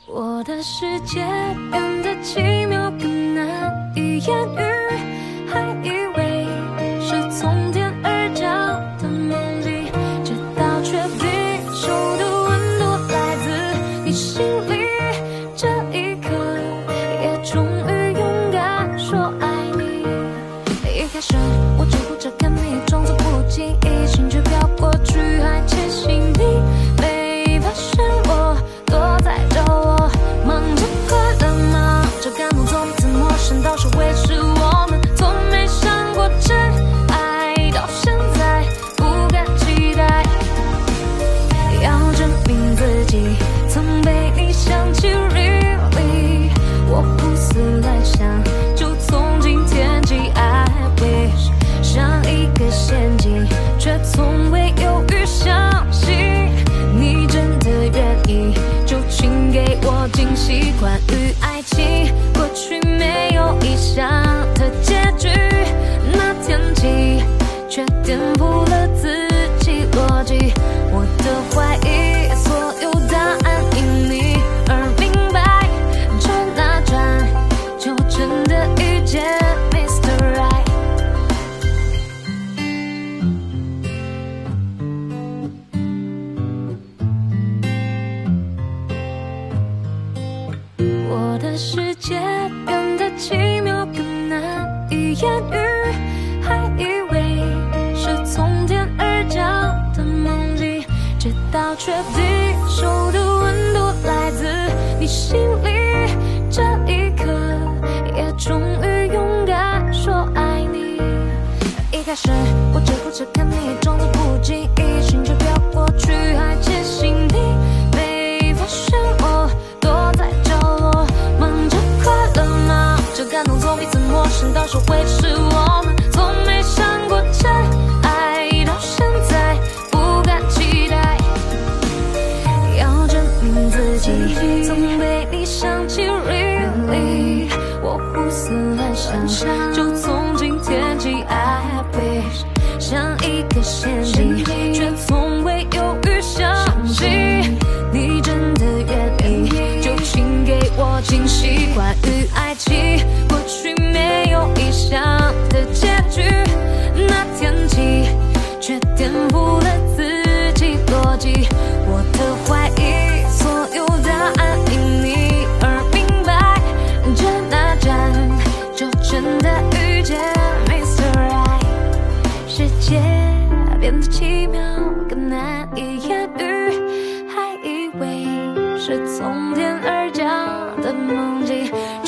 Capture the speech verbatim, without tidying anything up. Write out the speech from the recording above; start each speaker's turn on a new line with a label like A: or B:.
A: 我的世界变得奇妙，更难以言喻，还以为是从天而降的梦境，直到确定手的温度来自你心里，这一刻也终于勇敢说爱你。一开始我只顾着看你，装作不经意，兴致飘过去，还窃喜你没发现我躲在角落，忙着快乐，忙着感动，从此陌生到是会是我们，从没想过真爱，到现在不敢期待，要证明自己曾被你想起 really， 我胡思乱想，就从今天起 I wish， 像一个陷阱，却从未犹豫相信你真的愿意，就请给我惊喜。关于爱情，过去没有意想的结局，那天起却颠覆了自己逻辑，我的怀疑所有答案因你而明白，转啊转就真的遇见 Mister Right。 我的世界变得奇妙，更难以言喻，还以为是从天而降的梦境，直到确定手的温度来自你心里，这一刻也终于勇敢说爱你。一开始我只顾着看你，装作不经意，兴致飘过去，还窃喜你没发现我躲在角落，忙着快乐，忙着感动，从彼此陌生到是会是我们，从没想过真爱，到现在不敢期待，要证明自己曾被你想起 really， 我胡思乱想，就从今天起 I wish， 像一个陷阱，却从未犹豫相信你真的愿意，就请给我惊喜。关于爱情，过去没有意想的结局，那天起却颠覆了自己逻辑，我的怀疑所有答案因你而明白，转啊转就真的遇见 Mister Right。 世界变得奇妙，更难以言喻，还以为是从天而降的梦境，